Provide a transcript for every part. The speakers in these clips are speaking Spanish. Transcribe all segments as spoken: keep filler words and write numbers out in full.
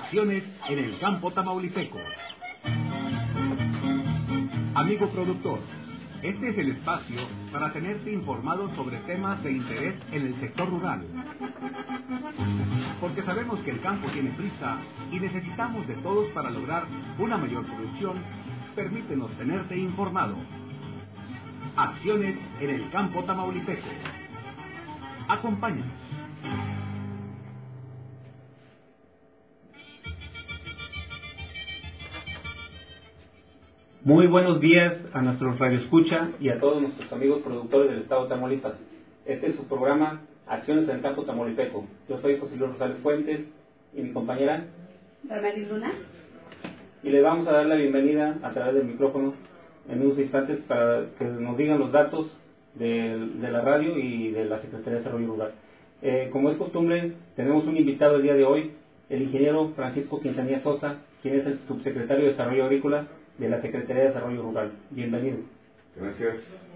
Acciones en el campo tamaulipeco. Amigo productor, este es el espacio para tenerte informado sobre temas de interés en el sector rural. Porque sabemos que el campo tiene prisa y necesitamos de todos para lograr una mayor producción, permítenos tenerte informado. Acciones en el campo tamaulipeco. Acompáñanos. Muy buenos días a nuestros radioescucha y a todos nuestros amigos productores del estado de Tamaulipas. Este es su programa Acciones en el campo tamaulipeco. Yo soy José Luis Rosales Fuentes y mi compañera Ramelis Luna. Y le vamos a dar la bienvenida a través del micrófono en unos instantes para que nos digan los datos de, de la radio y de la Secretaría de Desarrollo Rural. Eh, como es costumbre, tenemos un invitado el día de hoy, el ingeniero Francisco Quintanilla Sosa, quien es el subsecretario de Desarrollo Agrícola de la Secretaría de Desarrollo Rural. Bienvenido. Gracias.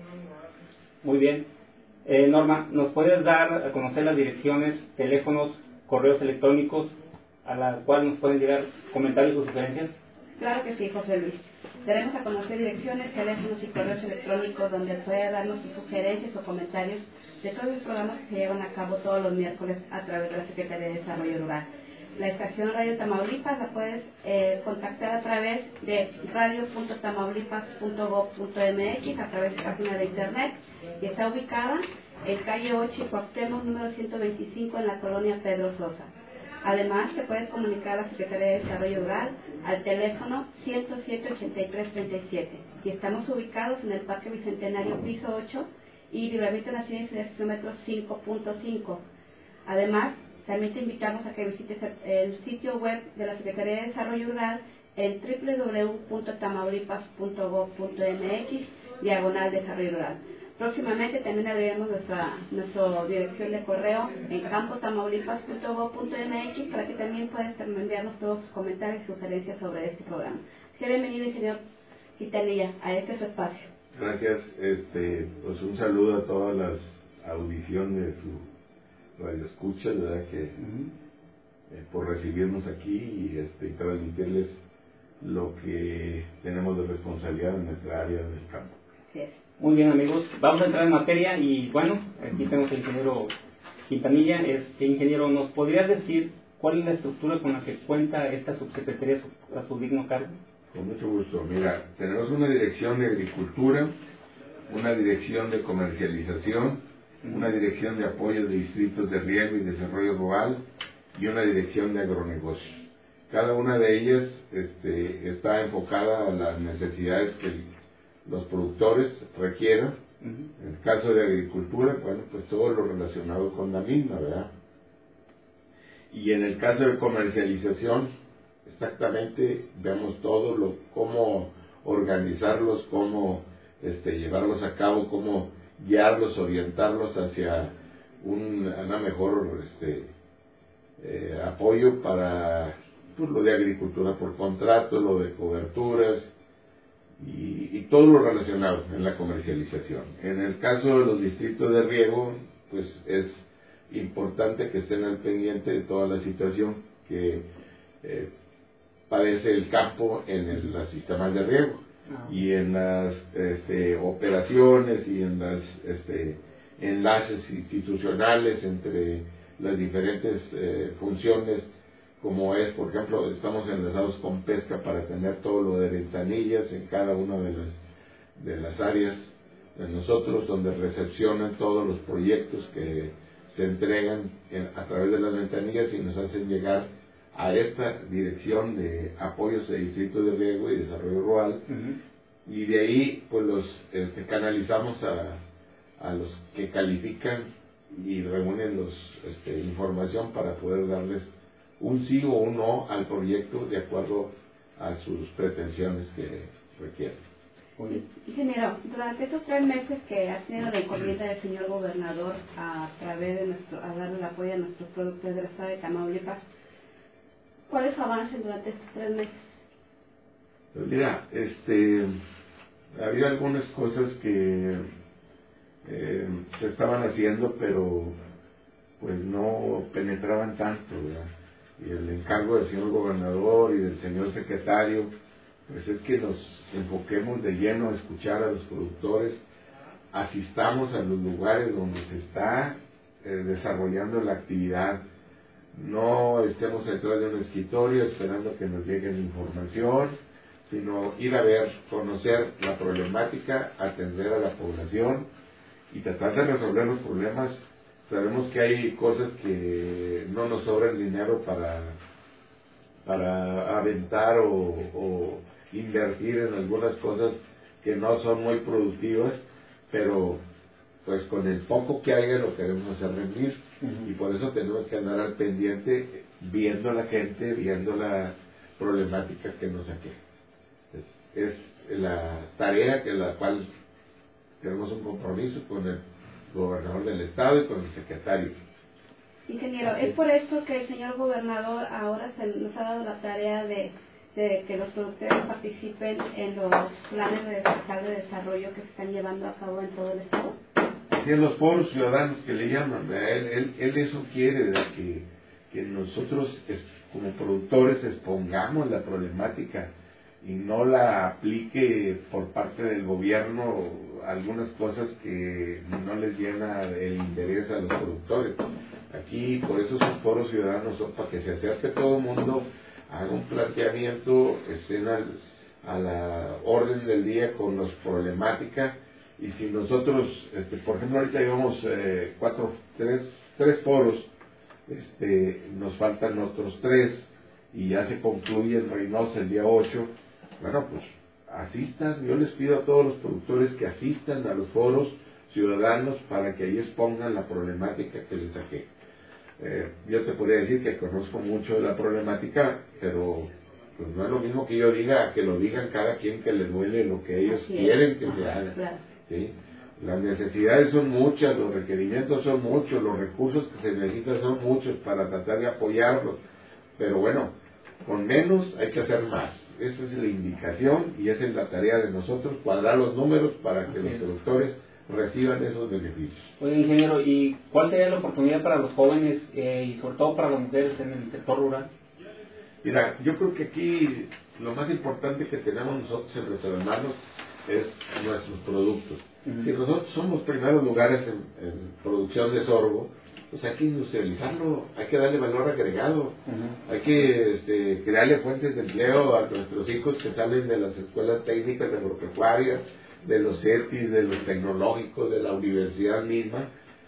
Muy bien. Eh, Norma, ¿nos puedes dar a conocer las direcciones, teléfonos, correos electrónicos a la cual nos pueden llegar comentarios o sugerencias? Claro que sí, José Luis. Daremos a conocer direcciones, teléfonos y correos electrónicos donde pueda darnos sus sugerencias o comentarios de todos los programas que se llevan a cabo todos los miércoles a través de la Secretaría de Desarrollo Rural. La estación Radio Tamaulipas la puedes eh, contactar a través de radio punto tamaulipas punto gob punto mx, a través de la página de internet, y está ubicada en calle ocho y Cuauhtémoc, número ciento veinticinco, en la colonia Pedro Sosa. Además, te puedes comunicar a la Secretaría de Desarrollo Rural al teléfono ciento siete, ochenta y tres, treinta y siete. Y estamos ubicados en el Parque Bicentenario, piso ocho, y Libramiento Nacional y kilómetro cinco punto cinco. Además, también te invitamos a que visites el sitio web de la Secretaría de Desarrollo Rural en doble u doble u doble u punto tamaulipas punto gob punto mx, diagonal Desarrollo Rural. Próximamente también abriremos nuestra, nuestra dirección de correo en campo tamaulipas punto gob punto mx para que también puedas enviarnos todos tus comentarios y sugerencias sobre este programa. Sea bienvenido, ingeniero Quintanilla, a este su espacio. Gracias. Este, pues un saludo a todas las audiciones de su radio escucha, ¿verdad? Que uh-huh. eh, por recibirnos aquí y este, transmitirles lo que tenemos de responsabilidad en nuestra área del campo. Sí. Muy bien, amigos, vamos a entrar en materia y bueno, aquí tenemos al ingeniero Quintanilla. Este ingeniero, ¿nos podrías decir cuál es la estructura con la que cuenta esta subsecretaría a su digno cargo? Con mucho gusto. Mira, tenemos una dirección de agricultura, una dirección de comercialización, una dirección de apoyo de distritos de riego y desarrollo rural y una dirección de agronegocios. Cada una de ellas este, está enfocada a las necesidades que los productores requieran. Uh-huh. En el caso de agricultura, bueno, pues todo lo relacionado con la misma, ¿verdad? Y en el caso de comercialización, exactamente vemos todo, lo, cómo organizarlos, cómo este, llevarlos a cabo, cómo guiarlos, orientarlos hacia un, una mejor este, eh, apoyo para pues, lo de agricultura por contrato, lo de coberturas y, y todo lo relacionado en la comercialización. En el caso de los distritos de riego, pues es importante que estén al pendiente de toda la situación que eh, padece el campo en el, los sistemas de riego. Y en las este, operaciones y en las este, enlaces institucionales entre las diferentes eh, funciones, como es, por ejemplo, estamos enlazados con pesca para tener todo lo de ventanillas en cada una de las, de las áreas de nosotros, donde recepcionan todos los proyectos que se entregan en, a través de las ventanillas y nos hacen llegar a esta dirección de apoyos de distritos de riego y desarrollo rural. Uh-huh. Y de ahí pues los este, canalizamos a, a los que califican y reúnen los este, información para poder darles un sí o un no al proyecto de acuerdo a sus pretensiones que requieren. Ingeniero, durante esos tres meses que ha tenido la encomienda del señor gobernador a través de nuestro, a darle el apoyo a nuestros productores del estado de Tamaulipas, ¿cuáles avances durante estos tres meses? Pues mira, este, había algunas cosas que eh, se estaban haciendo, pero pues no penetraban tanto, ¿verdad? y el encargo del señor gobernador y del señor secretario, pues es que nos enfoquemos de lleno a escuchar a los productores, asistamos a los lugares donde se está eh, desarrollando la actividad, no estemos detrás de un escritorio esperando que nos llegue la información, sino ir a ver, conocer la problemática, atender a la población y tratar de resolver los problemas. Sabemos que hay cosas que no nos sobra el dinero para, para aventar o, o invertir en algunas cosas que no son muy productivas, pero pues con el poco que haya lo queremos hacer rendir. Uh-huh. Y por eso tenemos que andar al pendiente viendo a la gente, viendo la problemática que nos aqueja. Es, es la tarea que la cual tenemos un compromiso con el gobernador del estado y con el secretario. Ingeniero, es por esto que el señor gobernador ahora se nos ha dado la tarea de, de que los productores participen en los planes de, de desarrollo que se están llevando a cabo en todo el estado. Así en los foros ciudadanos que le llaman, él, él, él eso quiere, de que, que nosotros es, como productores expongamos la problemática y no la aplique por parte del gobierno algunas cosas que no les llena el interés a los productores. Aquí, por eso son foros ciudadanos, son para que se acerque todo el mundo, haga un planteamiento, estén al, a la orden del día con las problemáticas. Y si nosotros, este, por ejemplo, ahorita llevamos eh, cuatro, tres, tres foros, este, nos faltan otros tres y ya se concluye en Reynosa el día ocho. Bueno, pues asistan, yo les pido a todos los productores que asistan a los foros ciudadanos para que ahí expongan la problemática que les saqué. Eh, yo te podría decir que conozco mucho de la problemática, pero pues no es lo mismo que yo diga, que lo digan cada quien que les duele lo que ellos Así quieren es. que se haga. Claro. ¿Sí? Las necesidades son muchas, los requerimientos son muchos, los recursos que se necesitan son muchos para tratar de apoyarlos, pero bueno, con menos hay que hacer más. Esa es la indicación y esa es la tarea de nosotros, cuadrar los números para que Así los es. productores reciban esos beneficios. Oye, ingeniero, ¿y cuál sería la oportunidad para los jóvenes eh, y sobre todo para las mujeres en el sector rural? Mira, yo creo que aquí lo más importante que tenemos nosotros en reservarnos es nuestros productos. Uh-huh. Si nosotros somos primeros lugares en, en producción de sorgo, pues hay que industrializarlo, hay que darle valor agregado, uh-huh. hay que este, crearle fuentes de empleo a nuestros hijos que salen de las escuelas técnicas de agropecuarias, de los CETIS, de los tecnológicos, de la universidad misma.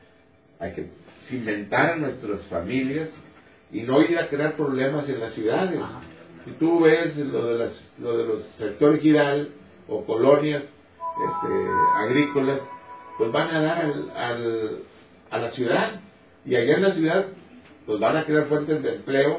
Hay que cimentar a nuestras familias y no ir a crear problemas en las ciudades. Uh-huh. Si tú ves lo de, las, lo de los sectores Gidal o colonias este, agrícolas, pues van a dar al, al, a la ciudad. Y allá en la ciudad, pues van a crear fuentes de empleo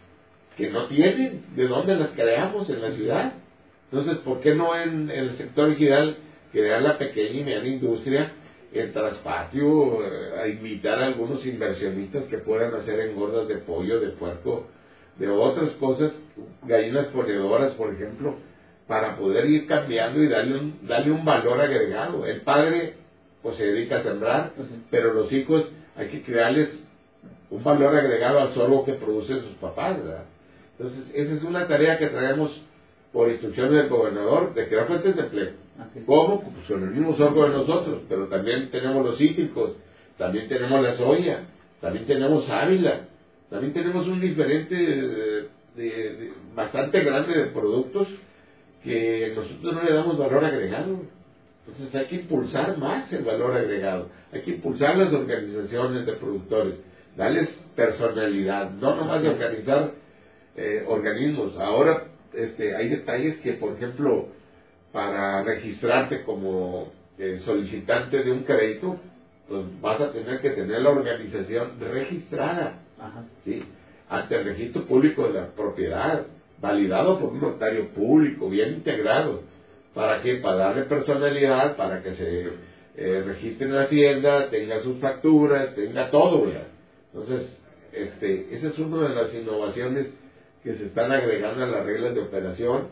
que no tienen. ¿De dónde las creamos en la ciudad? Entonces, ¿por qué no en, en el sector ejidal crear la pequeña y mediana industria, el traspatio, eh, a invitar a algunos inversionistas que puedan hacer engordas de pollo, de puerco, de otras cosas, gallinas ponedoras, por ejemplo, para poder ir cambiando y darle un, darle un valor agregado? El padre, pues, se dedica a sembrar, uh-huh. pero los hijos hay que crearles un valor agregado al sorgo que producen sus papás, ¿verdad? Entonces, esa es una tarea que traemos por instrucciones del gobernador, de crear fuentes de empleo. Así. ¿Cómo? Pues con el mismo sorgo de nosotros, pero también tenemos los cítricos, también tenemos la soya, también tenemos ávila, también tenemos un diferente de, de, de, bastante grande de productos que nosotros no le damos valor agregado. Entonces hay que impulsar más el valor agregado, hay que impulsar las organizaciones de productores, darles personalidad, no nomás de organizar eh, organismos. Ahora este, hay detalles que, por ejemplo, para registrarte como eh, solicitante de un crédito, pues vas a tener que tener la organización registrada, Ajá. ¿sí? ante el registro público de la propiedad, validado por un notario público, bien integrado. ¿Para qué? Para darle personalidad, para que se eh, registre en la hacienda, tenga sus facturas, tenga todo, ¿verdad? Entonces, este, esa es una de las innovaciones que se están agregando a las reglas de operación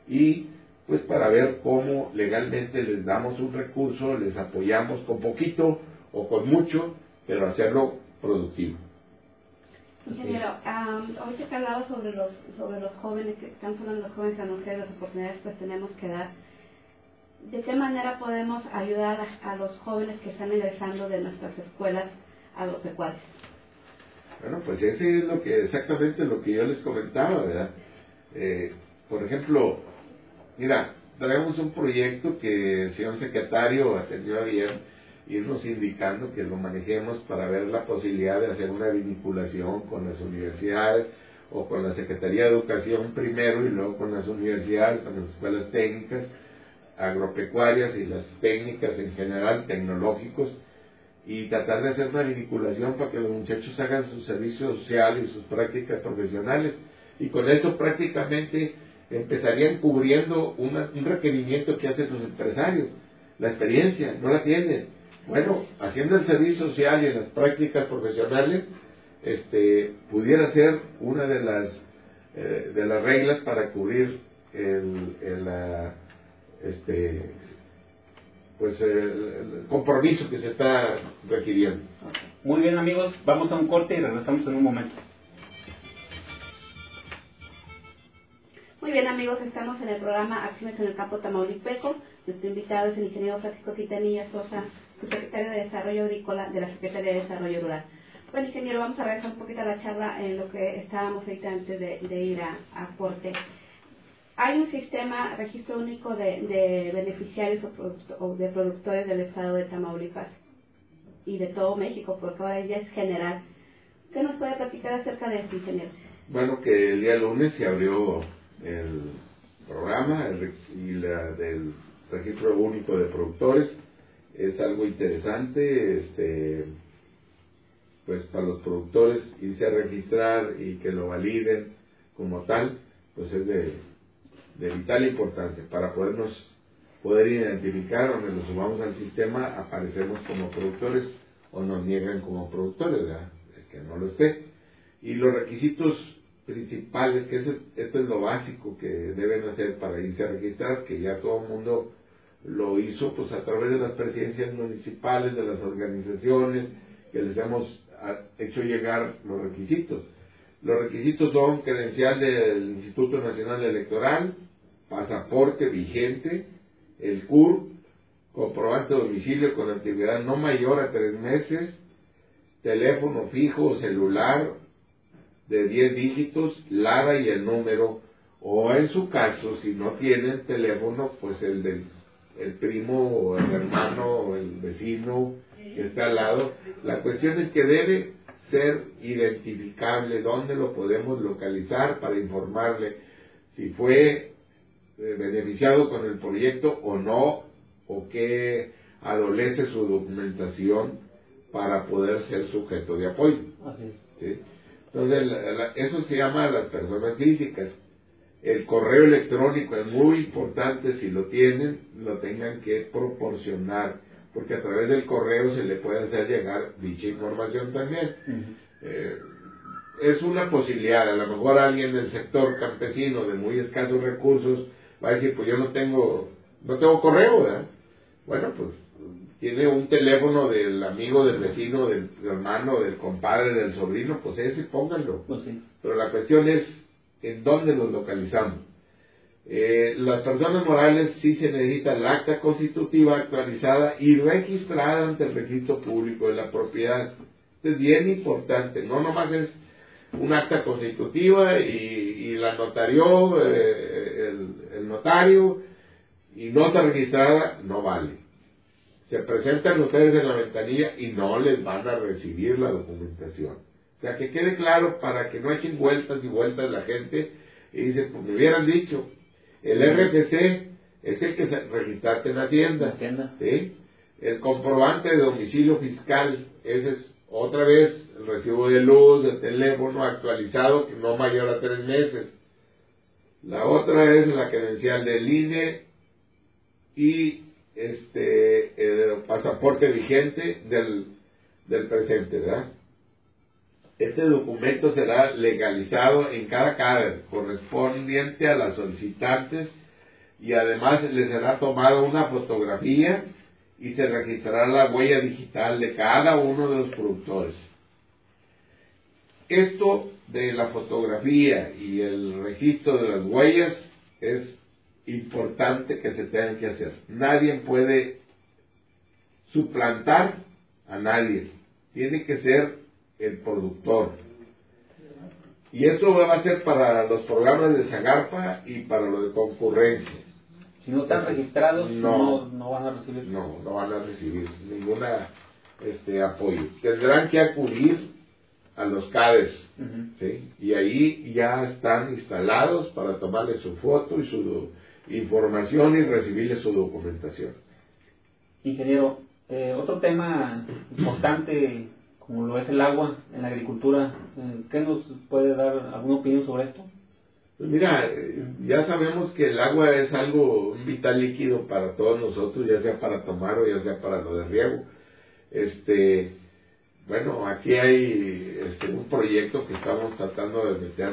y pues para ver cómo legalmente les damos un recurso, les apoyamos con poquito o con mucho, pero hacerlo productivo. Ingeniero, um, ahorita que hablaba sobre los sobre los jóvenes, estamos hablando de los jóvenes anunciar las oportunidades pues tenemos que dar. ¿De qué manera podemos ayudar a, a los jóvenes que están egresando de nuestras escuelas agropecuarias? Bueno, pues ese es lo que exactamente lo que yo les comentaba, ¿verdad? Eh, por ejemplo, mira, traemos un proyecto que el señor secretario atendió a bien irnos indicando que lo manejemos para ver la posibilidad de hacer una vinculación con las universidades o con la Secretaría de Educación primero y luego con las universidades, con las escuelas técnicas, agropecuarias y las técnicas en general, tecnológicos, y tratar de hacer una vinculación para que los muchachos hagan su servicio social y sus prácticas profesionales, y con eso prácticamente empezarían cubriendo una, un requerimiento que hacen los empresarios. La experiencia no la tienen. Bueno, haciendo el servicio social y en las prácticas profesionales, este, pudiera ser una de las eh, de las reglas para cubrir el, el, la, este, pues el, el compromiso que se está requiriendo. Muy bien, amigos, vamos a un corte y regresamos en un momento. Muy bien, amigos, estamos en el programa Acciones en el Campo Tamaulipeco. Nuestro invitado es el ingeniero Francisco Quintanilla Sosa, subsecretario de Desarrollo Agrícola de la Secretaría de Desarrollo Rural. Bueno, ingeniero, vamos a regresar un poquito a la charla en lo que estábamos ahorita antes de, de ir a, a corte. Hay un sistema, registro único de, de beneficiarios o, producto, o de productores del estado de Tamaulipas y de todo México, porque ahora ya es general. ¿Qué nos puede platicar acerca de esto, ingeniero? Bueno, que el día lunes se abrió el programa el, y la del registro único de productores. Es algo interesante, este, pues para los productores irse a registrar y que lo validen como tal, pues es de, de vital importancia para podernos poder identificar donde nos sumamos al sistema, aparecemos como productores o nos niegan como productores, ¿verdad? El que no lo esté. Y los requisitos principales, que eso, esto es lo básico que deben hacer para irse a registrar, que ya todo el mundo lo hizo pues a través de las presidencias municipales, de las organizaciones, que les hemos hecho llegar los requisitos. Los requisitos son credencial del Instituto Nacional Electoral, pasaporte vigente, el C U R, comprobante de domicilio con antigüedad no mayor a tres meses, teléfono fijo o celular de diez dígitos, Lara y el número, o en su caso, si no tienen teléfono, pues el del el primo o el hermano o el vecino que está al lado. La cuestión es que debe ser identificable, dónde lo podemos localizar para informarle si fue eh, beneficiado con el proyecto o no, o que adolece su documentación para poder ser sujeto de apoyo. Así es. ¿Sí? Entonces, la, la, eso se llama las personas físicas. El correo electrónico es muy importante, si lo tienen, lo tengan que proporcionar, porque a través del correo se le puede hacer llegar dicha información también. Uh-huh. Eh, es una posibilidad, a lo mejor alguien del sector campesino de muy escasos recursos va a decir, pues yo no tengo, no tengo correo, ¿verdad? Bueno, pues tiene un teléfono del amigo, del vecino, del hermano, del compadre, del sobrino, pues ese pónganlo. Pues sí. Pero la cuestión es en dónde nos localizamos. Eh, las personas morales sí se necesita el acta constitutiva actualizada y registrada ante el registro público de la propiedad. Esto es bien importante, no nomás es un acta constitutiva y, y la notarió eh, el, el notario y nota registrada, no vale. Se presentan ustedes en la ventanilla y no les van a recibir la documentación. O sea, que quede claro para que no echen vueltas y vueltas la gente y dicen, pues me hubieran dicho, el R F C es el que se registraste en Hacienda, Hacienda. ¿sí? El comprobante de domicilio fiscal, ese es otra vez el recibo de luz, de teléfono actualizado, que no mayor a tres meses. La otra es la credencial del I N E y este el pasaporte vigente del, del presente, ¿verdad? Este documento será legalizado en cada CADER correspondiente a las solicitantes y además le será tomada una fotografía y se registrará la huella digital de cada uno de los productores. esto de la fotografía y el registro de las huellas es importante que se tengan que hacer. Nadie puede suplantar a nadie. Tiene que ser el productor. Y esto va a ser para los programas de Zagarpa y para lo de concurrencia. Si no están registrados, no, no, no van a recibir. No, no van a recibir ninguna este apoyo. Tendrán que acudir a los CADES, uh-huh. ¿sí? Y ahí ya están instalados para tomarle su foto y su información y recibirle su documentación. Ingeniero, eh, otro tema importante como lo es el agua en la agricultura, ¿qué nos puede dar alguna opinión sobre esto? Pues mira, ya sabemos que el agua es algo vital líquido para todos nosotros, ya sea para tomar o ya sea para lo de riego. Este, bueno, aquí hay este, un proyecto que estamos tratando de meter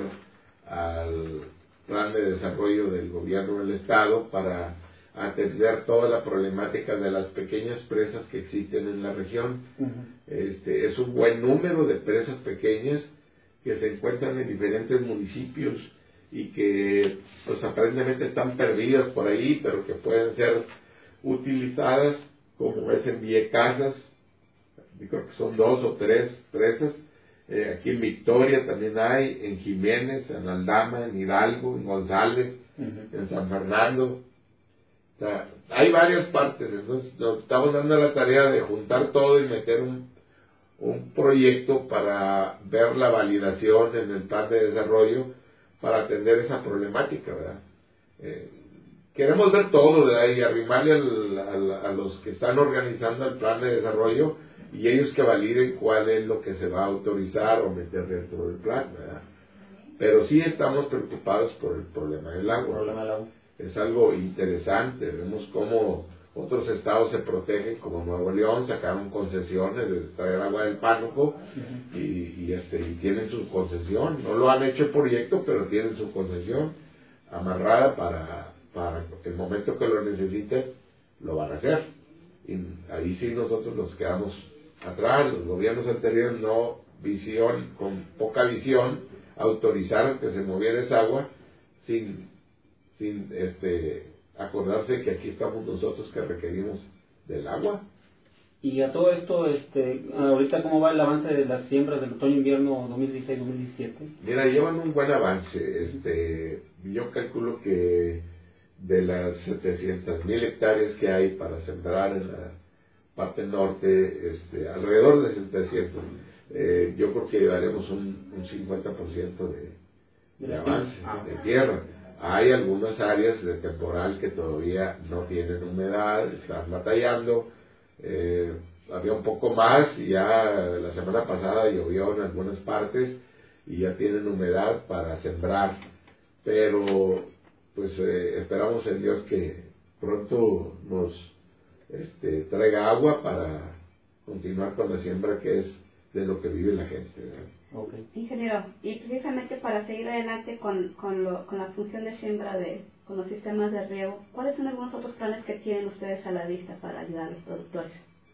al plan de desarrollo del gobierno del estado para atender toda la problemática de las pequeñas presas que existen en la región. Uh-huh. Este, es un buen número de presas pequeñas que se encuentran en diferentes municipios y que pues aparentemente están perdidas por ahí, pero que pueden ser utilizadas, como es en Viecasas, yo creo que son dos o tres presas, eh, aquí en Victoria también hay, en Jiménez, en Aldama, en Hidalgo, en González, uh-huh. en San Fernando. O sea, hay varias partes, entonces nos estamos dando la tarea de juntar todo y meter un, un proyecto para ver la validación en el plan de desarrollo para atender esa problemática, ¿verdad? Eh, queremos ver todo, ¿verdad? Y arrimarle al, al, a los que están organizando el plan de desarrollo y ellos que validen cuál es lo que se va a autorizar o meter dentro del plan, ¿verdad? Pero sí estamos preocupados por el problema del agua. Problema del agua. Es algo interesante, vemos cómo otros estados se protegen, como Nuevo León, sacaron concesiones de traer agua del Pánuco, uh-huh. y, y, este, y tienen su concesión, no lo han hecho el proyecto, pero tienen su concesión amarrada para, para el momento que lo necesiten, lo van a hacer. Y ahí sí nosotros nos quedamos atrás, los gobiernos anteriores no, visión, con poca visión, autorizaron que se moviera esa agua sin, sin este acordarse que aquí estamos nosotros que requerimos del agua. Y a todo esto, este, ahorita cómo va el avance de las siembras del otoño-invierno dos mil dieciséis dos mil diecisiete. Mira, llevan un buen avance. Este, yo calculo que de las setecientas mil hectáreas que hay para sembrar en la parte norte, este, alrededor de setecientos, eh, yo creo que llevaremos un, un cincuenta por ciento de, de avance ah. de tierra. Hay algunas áreas de temporal que todavía no tienen humedad, están batallando. Eh, había un poco más y ya la semana pasada llovió en algunas partes y ya tienen humedad para sembrar. Pero pues eh, esperamos en Dios que pronto nos este, traiga agua para continuar con la siembra, que es de lo que vive la gente, ¿verdad? Okay. Ingeniero, y precisamente para seguir adelante con, con, lo, con la función de siembra de, con los sistemas de riego, ¿cuáles son algunos otros planes que tienen ustedes a la vista para ayudar a los productores?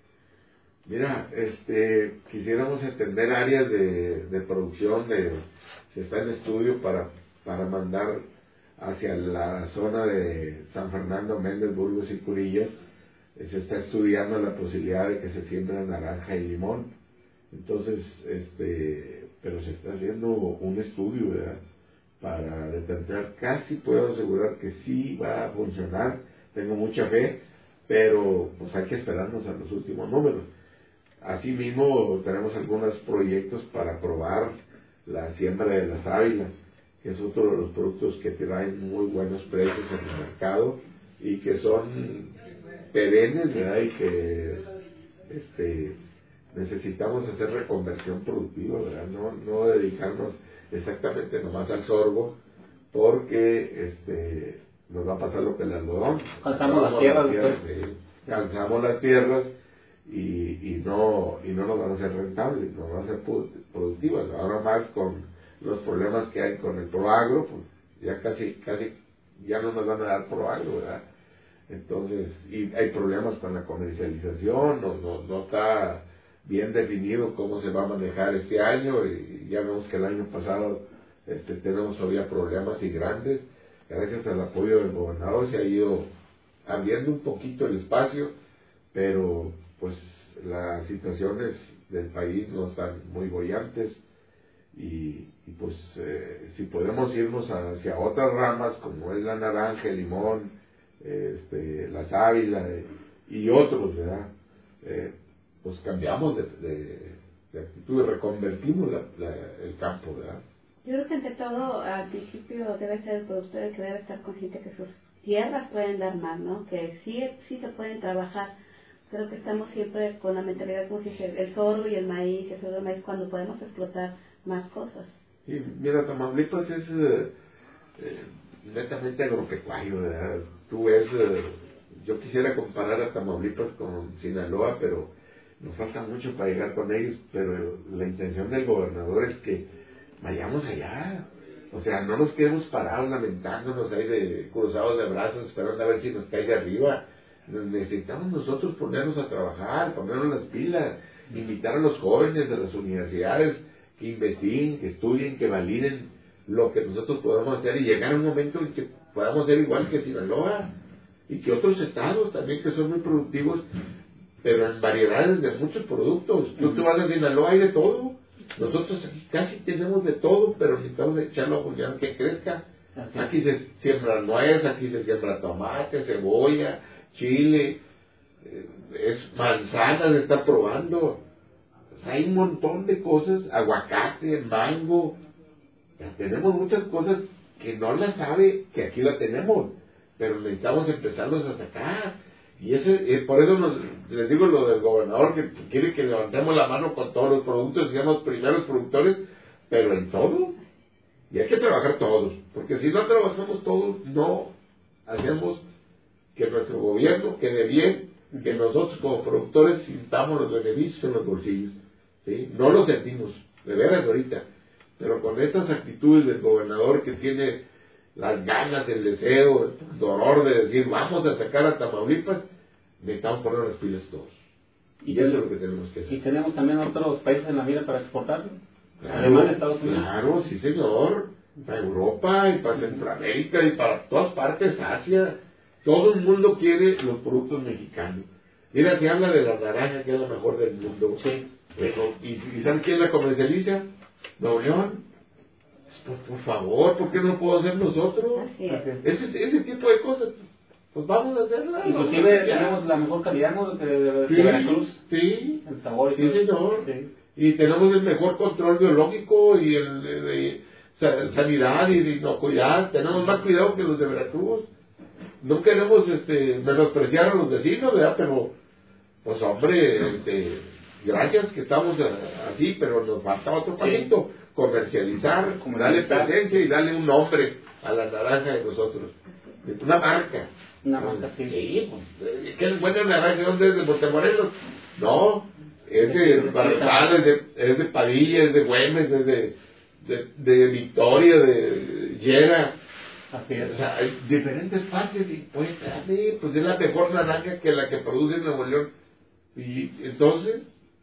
Mira, este, quisiéramos extender áreas de, de producción, de, se está en estudio para, para mandar hacia la zona de San Fernando, Méndez, Burgos y Curillas. Se está estudiando la posibilidad de que se siembren naranja y limón. Entonces, este, pero se está haciendo un estudio, ¿verdad?, para determinar. Casi puedo asegurar que sí va a funcionar, tengo mucha fe, pero pues hay que esperarnos a los últimos números. Asimismo, tenemos algunos proyectos para probar la siembra de la sábila, que es otro de los productos que traen muy buenos precios en el mercado y que son perennes, ¿verdad?, y que este necesitamos hacer reconversión productiva, ¿verdad? No, no dedicarnos exactamente nomás al sorgo, porque este nos va a pasar lo que el algodón. Cansamos las tierras, las tierras sí, cansamos las tierras y, y no y no nos van a ser rentables, no van a ser productivas. Ahora más con los problemas que hay con el Proagro, pues ya casi casi ya no nos van a dar Proagro, ¿verdad? Entonces, y hay problemas con la comercialización, no, no, no está bien definido cómo se va a manejar este año, y ya vemos que el año pasado este, tenemos todavía problemas y grandes. Gracias al apoyo del gobernador se ha ido abriendo un poquito el espacio, pero pues las situaciones del país no están muy bollantes, y, y pues eh, si podemos irnos hacia otras ramas como es la naranja, el limón, este, la sábila eh, y otros, ¿verdad? Eh, pues cambiamos de, de, de actitud y reconvertimos la, la, el campo, ¿verdad? Yo creo que ante todo, al principio debe ser el productor el que debe estar consciente que sus tierras pueden dar más, ¿no? Que sí, sí se pueden trabajar. Creo que estamos siempre con la mentalidad, como si dijera, el sorgo y el maíz, el sorgo y el maíz, cuando podemos explotar más cosas. Sí, mira, Tamaulipas es eh, eh, netamente agropecuario, ¿verdad? Tú ves, eh, yo quisiera comparar a Tamaulipas con Sinaloa, pero nos falta mucho para llegar con ellos, pero la intención del gobernador es que vayamos allá. O sea, no nos quedemos parados lamentándonos ahí de cruzados de brazos esperando a ver si nos cae de arriba. Necesitamos nosotros ponernos a trabajar, ponernos las pilas, invitar a los jóvenes de las universidades que investiguen, que estudien, que validen lo que nosotros podemos hacer, y llegar a un momento en que podamos ser igual que Sinaloa y que otros estados también que son muy productivos, pero en variedades de muchos productos. Tú te vas a Sinaloa, hay de todo. Nosotros aquí casi tenemos de todo, pero necesitamos echarlo a funcionar que crezca. Aquí se siembra nuez, aquí se siembra tomate, cebolla, chile, eh, es manzana, se está probando. O sea, hay un montón de cosas, aguacate, mango. Ya tenemos muchas cosas que no las sabe que aquí la tenemos, pero necesitamos empezarlos a sacar. Y eso, eh, por eso nos, les digo lo del gobernador, que quiere que levantemos la mano con todos los productos, seamos primeros productores, pero en todo. Y hay que trabajar todos, porque si no trabajamos todos, no hacemos que nuestro gobierno quede bien, que nosotros como productores sintamos los beneficios en los bolsillos. ¿Sí? No lo sentimos, de veras ahorita, pero con estas actitudes del gobernador que tiene las ganas, el deseo, el dolor de decir vamos a sacar a Tamaulipas, necesitamos poner las pilas todos. Y, y eso es lo que tenemos que hacer. ¿Y tenemos también otros países en la mira para exportarlo? Claro, Alemania, Estados Unidos. Claro, sí señor, para Europa y para Centroamérica y para todas partes, Asia. Todo el mundo quiere los productos mexicanos. Mira, se habla de la naranja, que es la mejor del mundo. Sí. Bueno, ¿y, ¿y sabes quién la comercializa? Nuevo León. Por, por favor, ¿por qué no puedo hacer nosotros? Así es. Ese, ese tipo de cosas, pues vamos a hacerla. Inclusive tenemos la mejor calidad, ¿no? De, de, de sí, Veracruz. Sí, el sabor y sí todo. señor. Sí. Y tenemos el mejor control biológico y el de, de, de sanidad y de inocuidad. Tenemos más cuidado que los de Veracruz. No queremos este, menospreciar a los vecinos, ¿verdad? Pero, pues hombre, este, gracias que estamos así, pero nos falta otro palito. Comercializar, darle presencia y darle un nombre a la naranja de nosotros. Una marca. Una marca, sí. Sí, pues, ¿qué es buena naranja? ¿Dónde es? ¿De Montemorelos? No, es de Barrotal, es de, es de Padilla, es de Güemes, es de, de, de Victoria, de Llera. Así es. O sea, hay diferentes partes y pues, espérame, pues es la mejor naranja que la que produce en Nuevo León. Y entonces,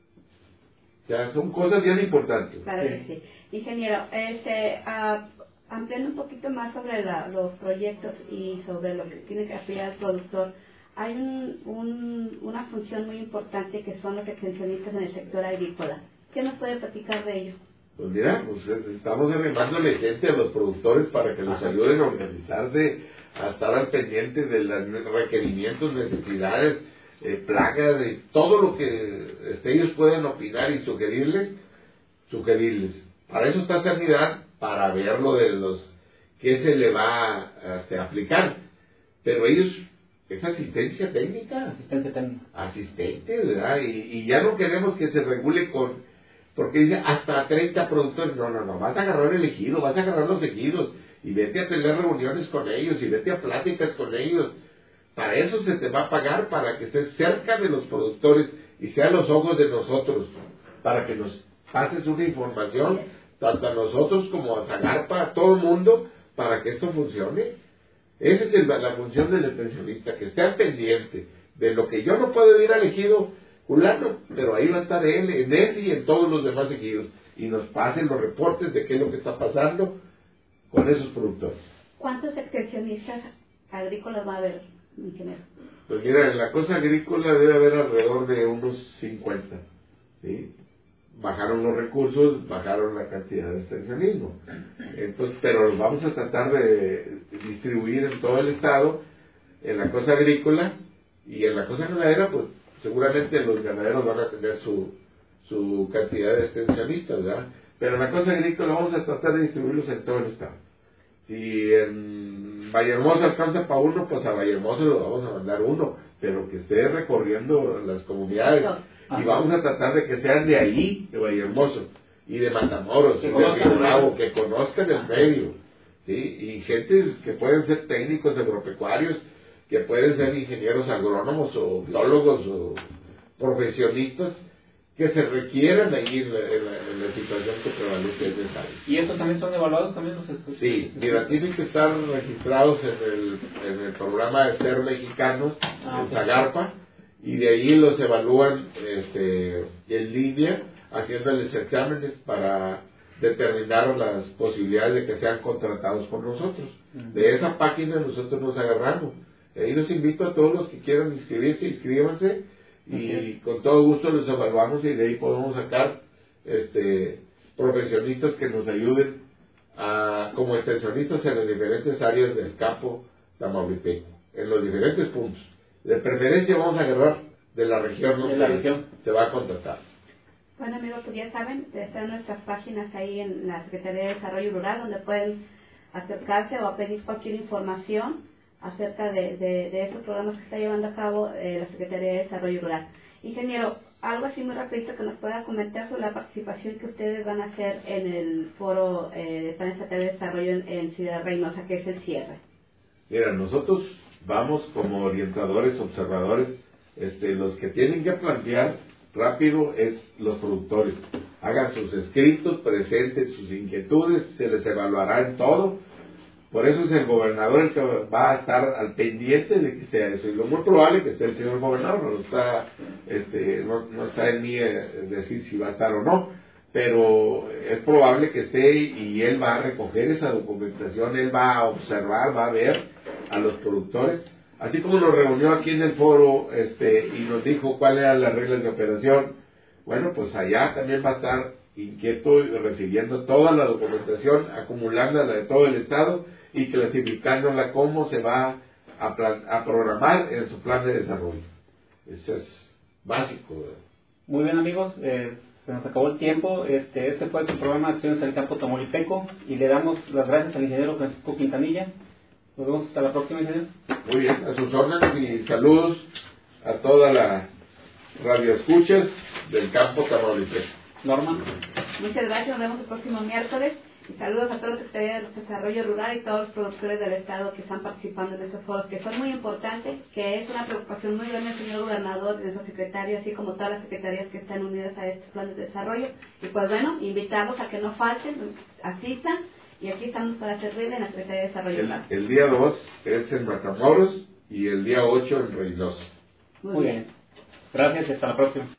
ya son cosas bien importantes. Claro Sí. que sí. Ingeniero, este, uh, ampliando un poquito más sobre la, los proyectos y sobre lo que tiene que apoyar el productor, hay un, un, una función muy importante que son los extensionistas en el sector agrícola. ¿Qué nos puede platicar de ellos? Pues mira, pues estamos arrimándole gente a los productores para que los ayuden a organizarse, a estar al pendiente de los requerimientos, necesidades, eh, plagas, de todo lo que este, ellos puedan opinar y sugerirles, sugerirles. Para eso está Sanidad, para ver lo de los que se le va a este, aplicar. Pero ellos, es asistencia técnica. Asistente técnico. Asistente, ¿verdad? Y, y ya no queremos que se regule con... Porque dice hasta treinta productores. No, no, no. Vas a agarrar el ejido, vas a agarrar los ejidos. Y vete a tener reuniones con ellos. Y vete a pláticas con ellos. Para eso se te va a pagar, para que estés cerca de los productores y sean los ojos de nosotros. Para que nos pases una información, tanto a nosotros como a Zagarpa, a todo el mundo, para que esto funcione. Esa es el, la función del extensionista, que esté al pendiente de lo que yo no puedo ir al ejido, fulano, pero ahí va a estar él, en ese y en todos los demás ejidos, y nos pasen los reportes de qué es lo que está pasando con esos productores. ¿Cuántos extensionistas agrícolas va a haber, ingeniero? Pues mira, en la cosa agrícola debe haber alrededor de unos cincuenta, ¿sí? Bajaron los recursos, bajaron la cantidad de extensionismo. Entonces, pero los vamos a tratar de distribuir en todo el estado, en la cosa agrícola, y en la cosa ganadera, pues seguramente los ganaderos van a tener su, su cantidad de extensionistas, ¿verdad? Pero en la cosa agrícola vamos a tratar de distribuirlos en todo el estado. Si en Vallehermoso alcanza para uno, pues a Vallehermoso lo vamos a mandar uno, pero que esté recorriendo las comunidades. Y vamos a tratar de que sean de ahí, de Vallehermoso, y de Matamoros, y de Río Bravo, que conozcan el medio, ¿sí? Y gentes que pueden ser técnicos agropecuarios, que pueden ser ingenieros agrónomos, o biólogos, o profesionistas, que se requieran ahí en la, en la, en la situación que prevalece en esa área. ¿Y estos también son evaluados también los estudios? Sí, mira, tienen que estar registrados en el, en el programa de Ser Mexicanos, ah, en Zagarpa, y de ahí los evalúan este, en línea, haciéndoles exámenes para determinar las posibilidades de que sean contratados por nosotros. Uh-huh. De esa página nosotros nos agarramos. Y ahí los invito a todos los que quieran inscribirse, inscríbanse, y uh-huh. con todo gusto los evaluamos, y de ahí podemos sacar este, profesionistas que nos ayuden a, como extensionistas en las diferentes áreas del campo tamaulipeco, en los diferentes puntos. De preferencia vamos a agarrar de la región donde la región se va a contratar. Bueno, amigos, pues ya saben, están nuestras páginas ahí en la Secretaría de Desarrollo Rural, donde pueden acercarse o pedir cualquier información acerca de, de, de esos programas que está llevando a cabo eh, la Secretaría de Desarrollo Rural. Ingeniero, algo así muy rapidito que nos pueda comentar sobre la participación que ustedes van a hacer en el foro eh, de Plan Estatal de Desarrollo en, en Ciudad Reynosa, que es el cierre. Mira, nosotros vamos como orientadores, observadores, este, los que tienen que plantear rápido es los productores. Hagan sus escritos, presenten sus inquietudes, se les evaluará en todo. Por eso es el gobernador el que va a estar al pendiente de que sea eso. Y lo muy probable que esté el señor gobernador, no está, este, no, no está en mí decir si va a estar o no, pero es probable que esté, y él va a recoger esa documentación, él va a observar, va a ver a los productores, así como nos reunió aquí en el foro este y nos dijo cuáles eran las reglas de operación. Bueno, pues allá también va a estar inquieto y recibiendo toda la documentación, acumulándola de todo el estado y clasificándola cómo se va a, plan, a programar en su plan de desarrollo. Eso es básico, ¿verdad? Muy bien, amigos, eh, se nos acabó el tiempo. Este, este fue su programa Acciones del Campo Tamaulipeco, y le damos las gracias al ingeniero Francisco Quintanilla. Nos vemos hasta la próxima, ingeniero. Muy bien, a sus órdenes, y saludos a toda la radioescuchas del campo tamaulipeco. Norma. Muchas gracias, nos vemos el próximo miércoles. Y saludos a todos los secretarios de Desarrollo Rural y todos los productores del Estado que están participando en estos foros, que son muy importantes, que es una preocupación muy grande del señor gobernador y de su secretario, así como todas las secretarías que están unidas a estos planes de desarrollo. Y pues bueno, invitarlos a que no falten, asistan, y aquí estamos para servirle en la Secretaría de Desarrollo Rural. El, el día dos es en Matamoros y el día ocho en Reynosa. Muy bien. Gracias y hasta la próxima.